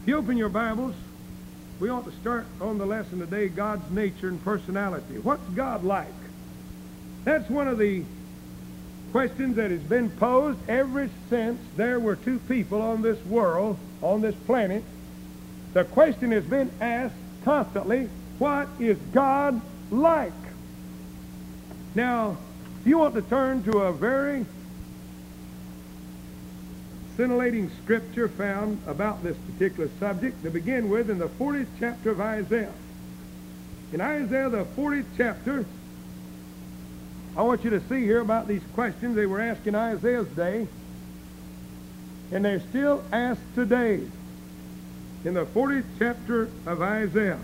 If you open your Bibles, we ought to start on the lesson today, God's nature and personality. What's God like? That's one of the questions that has been posed ever since there were two people on this world, on this planet. The question has been asked constantly, what is God like? Now, if you want to turn to a very scintillating scripture found about this particular subject, to begin with in the 40th chapter of Isaiah. In Isaiah, the 40th chapter, I want you to see here about these questions they were asked in Isaiah's day, and they're still asked today. In the 40th chapter of Isaiah,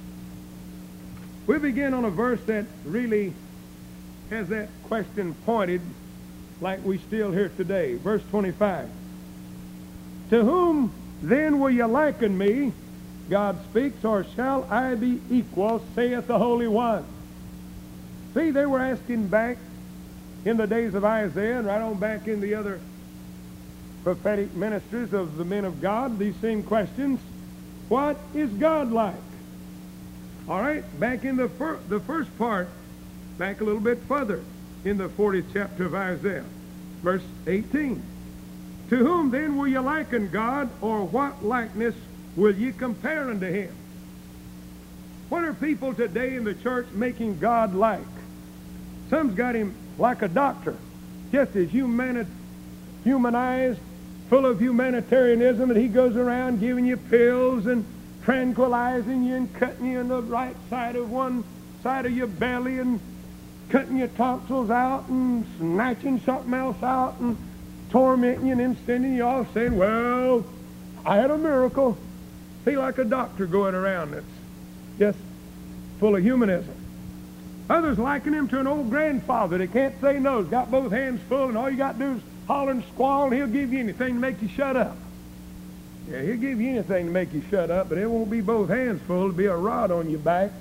we begin on a verse that really has that question pointed like we still hear today. Verse 25. To whom then will you liken me, God speaks, or shall I be equal, saith the Holy One? See, they were asking back in the days of Isaiah and right on back in the other prophetic ministries of the men of God, these same questions. What is God like? All right, back in the first part, back a little bit further in the 40th chapter of Isaiah, verse 18. To whom then will you liken God, or what likeness will ye compare unto him? What are people today in the church making God like? Some's got him like a doctor, just as humanized, full of humanitarianism, and he goes around giving you pills and tranquilizing you and cutting you in the right side of one side of your belly and cutting your tonsils out and snatching something else out and tormenting you and then sending you off saying, well, I had a miracle. Be like a doctor going around that's just full of humanism. Others liken him to an old grandfather that can't say no. He's got both hands full, and all you got to do is holler and squall, and he'll give you anything to make you shut up. Yeah, he'll give you anything to make you shut up, but it won't be both hands full. It'll be a rod on your back.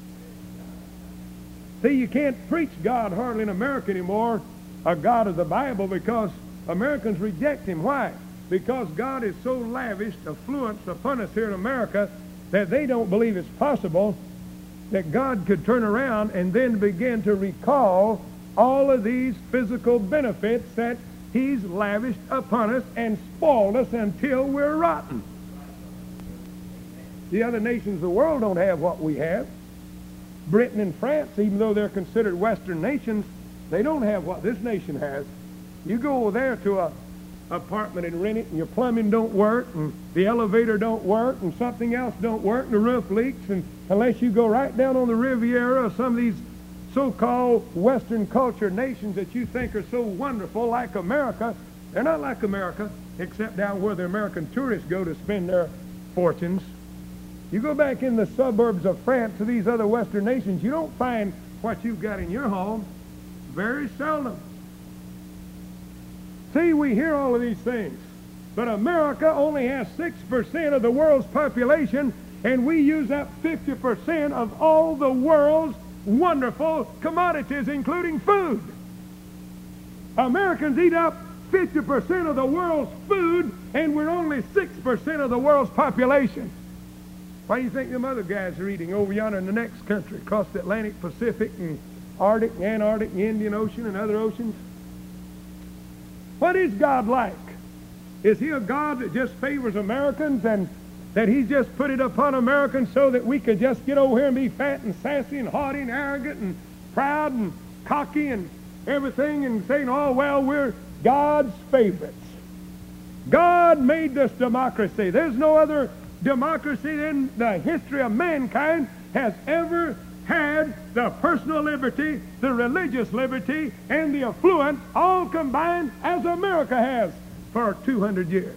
See, you can't preach God hardly in America anymore, a God of the Bible, because Americans reject him. Why? Because God is so lavished affluence upon us here in America that they don't believe it's possible that God could turn around and then begin to recall all of these physical benefits that he's lavished upon us and spoiled us until we're rotten. The other nations of the world don't have what we have. Britain and France, even though they're considered Western nations, they don't have what this nation has. You go over there to a apartment and rent it, and your plumbing don't work, and the elevator don't work, and something else don't work, and the roof leaks, and unless you go right down on the Riviera or some of these so-called Western culture nations that you think are so wonderful, like America, they're not like America, except down where the American tourists go to spend their fortunes. You go back in the suburbs of France to these other Western nations, you don't find what you've got in your home. Very seldom. See, we hear all of these things, but America only has 6% of the world's population, and we use up 50% of all the world's wonderful commodities, including food. Americans eat up 50% of the world's food, and we're only 6% of the world's population. Why do you think them other guys are eating over yonder in the next country, across the Atlantic, Pacific, and Arctic, and Antarctic, and Indian Ocean, and other oceans? What is God like? Is he a God that just favors Americans and that he's just put it upon Americans so that we could just get over here and be fat and sassy and haughty and arrogant and proud and cocky and everything and saying, oh, well, we're God's favorites? God made this democracy. There's no other democracy in the history of mankind has ever had the personal liberty, the religious liberty, and the affluence all combined as America has for 200 years.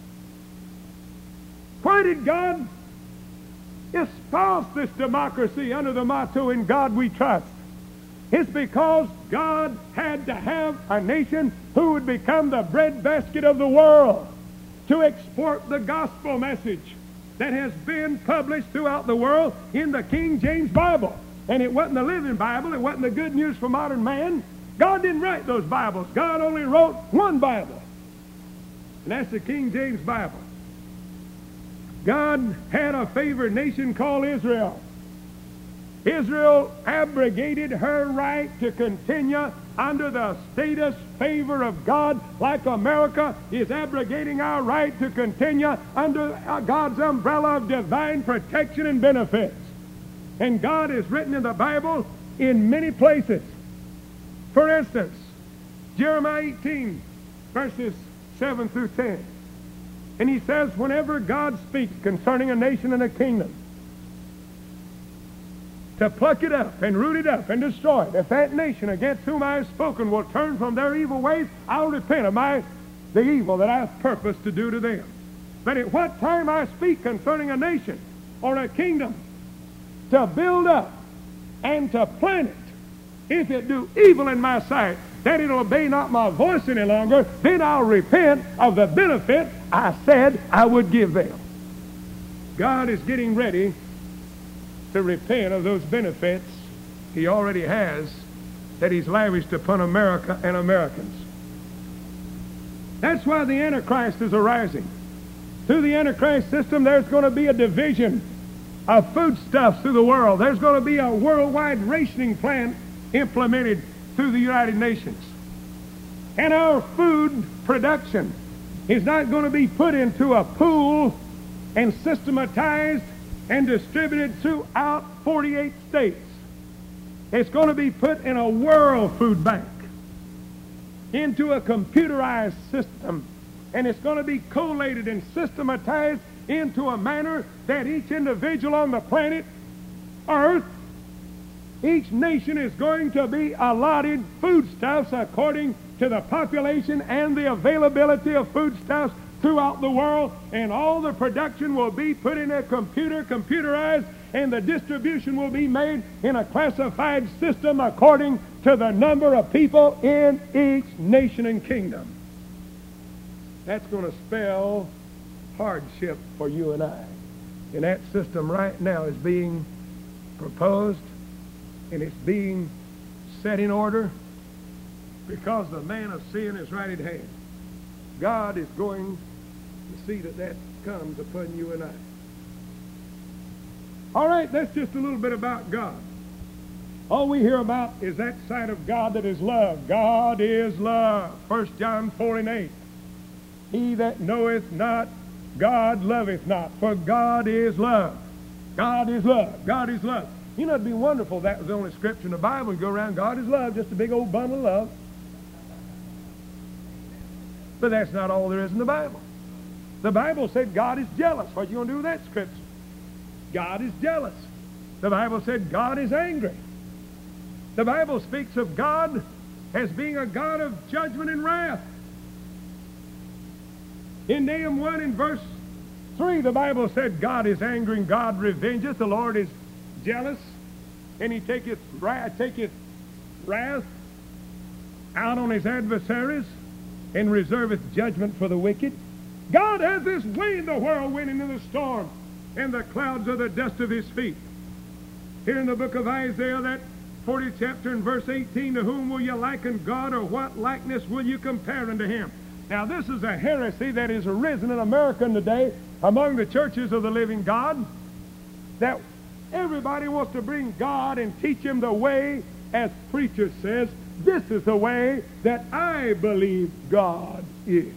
Why did God espouse this democracy under the motto, "In God we trust"? It's because God had to have a nation who would become the breadbasket of the world to export the gospel message that has been published throughout the world in the King James Bible. And it wasn't the Living Bible. It wasn't the good news for modern man. God didn't write those Bibles. God only wrote one Bible. And that's the King James Bible. God had a favored nation called Israel. Israel abrogated her right to continue under the status favor of God, like America is abrogating our right to continue under God's umbrella of divine protection and benefits. And God is written in the Bible in many places. For instance, Jeremiah 18, verses 7 through 10. And he says, whenever God speaks concerning a nation and a kingdom, to pluck it up and root it up and destroy it. If that nation against whom I have spoken will turn from their evil ways, I'll repent of the evil that I have purposed to do to them. But at what time I speak concerning a nation or a kingdom, to build up and to plant it, if it do evil in my sight, that it obey not my voice any longer, then I'll repent of the benefit I said I would give them. God is getting ready to repent of those benefits he already has that he's lavished upon America and Americans. That's why the Antichrist is arising. Through the Antichrist system, there's going to be a division of foodstuffs through the world. There's going to be a worldwide rationing plan implemented through the United Nations. And our food production is not going to be put into a pool and systematized and distributed throughout 48 states. It's going to be put in a world food bank, into a computerized system, and it's going to be collated and systematized into a manner that each individual on the planet Earth, each nation is going to be allotted foodstuffs according to the population and the availability of foodstuffs throughout the world, and all the production will be put in a computerized, and the distribution will be made in a classified system according to the number of people in each nation and kingdom. That's going to spell hardship for you and I. And that system right now is being proposed, and it's being set in order because the man of sin is right at hand. God is going to see that that comes upon you and I. All right, that's just a little bit about God. All we hear about is that side of God that is love. God is love. 1 John 4:8. He that knoweth not God loveth not, for God is love. God is love. God is love. You know, it'd be wonderful if that was the only scripture in the Bible. You go around, God is love, just a big old bundle of love. But that's not all there is in the Bible. The Bible said God is jealous. What are you going to do with that scripture? God is jealous. The Bible said God is angry. The Bible speaks of God as being a God of judgment and wrath. In Nahum 1 in verse 3, the Bible said God is angry and God revengeth. The Lord is jealous, and he taketh wrath out on his adversaries and reserveth judgment for the wicked. God has this way in the whirlwind and in the storm, and the clouds are the dust of his feet. Here in the book of Isaiah, that 40th chapter and verse 18, to whom will you liken God, or what likeness will you compare unto him? Now this is a heresy that has arisen in America today among the churches of the living God, that everybody wants to bring God and teach him the way, as preacher says, this is the way that I believe God is.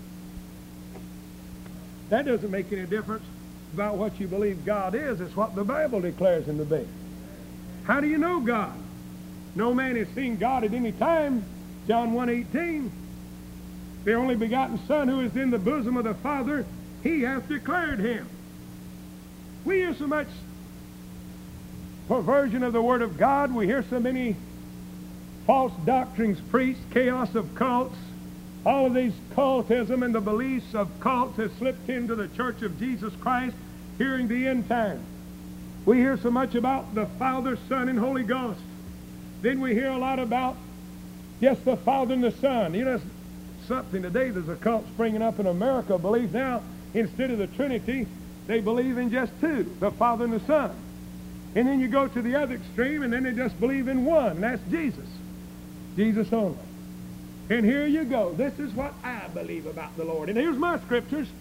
That doesn't make any difference about what you believe God is. It's what the Bible declares him to be. How do you know God? No man has seen God at any time. John 1:18. The only begotten Son who is in the bosom of the Father, he hath declared him. We hear so much perversion of the Word of God. We hear so many false doctrines preached, chaos of cults. All of these cultism and the beliefs of cults has slipped into the Church of Jesus Christ during the end time. We hear so much about the Father, Son, and Holy Ghost. Then we hear a lot about just the Father and the Son. You know, something today, there's a cult springing up in America, believes now, instead of the Trinity, they believe in just two, the Father and the Son. And then you go to the other extreme, and then they just believe in one, and that's Jesus. Jesus only. And here you go. This is what I believe about the Lord. And here's my scriptures.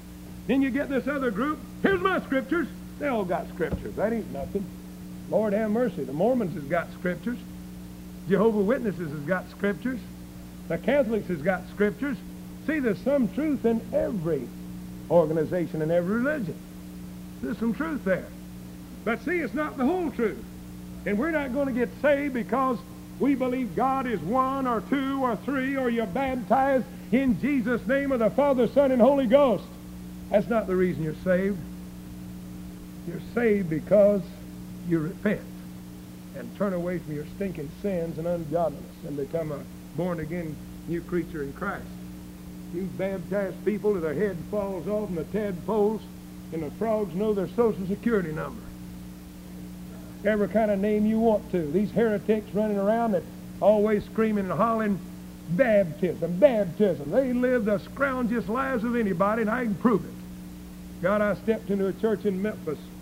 Then you get this other group. Here's my scriptures. They all got scriptures. That ain't nothing. Lord have mercy. The Mormons has got scriptures. Jehovah's Witnesses has got scriptures. The Catholics has got scriptures. See, there's some truth in every organization and every religion. There's some truth there. But see, it's not the whole truth. And we're not going to get saved because we believe God is one or two or three, or you're baptized in Jesus' name of the Father, Son, and Holy Ghost. That's not the reason you're saved. You're saved because you repent and turn away from your stinking sins and ungodliness and become a born-again new creature in Christ. You baptize people till their head falls off and the tadpoles and the frogs know their social security number. Every kind of name you want to. These heretics running around that always screaming and hollering, baptism, baptism. They live the scroungiest lives of anybody, and I can prove it. God, I stepped into a church in Memphis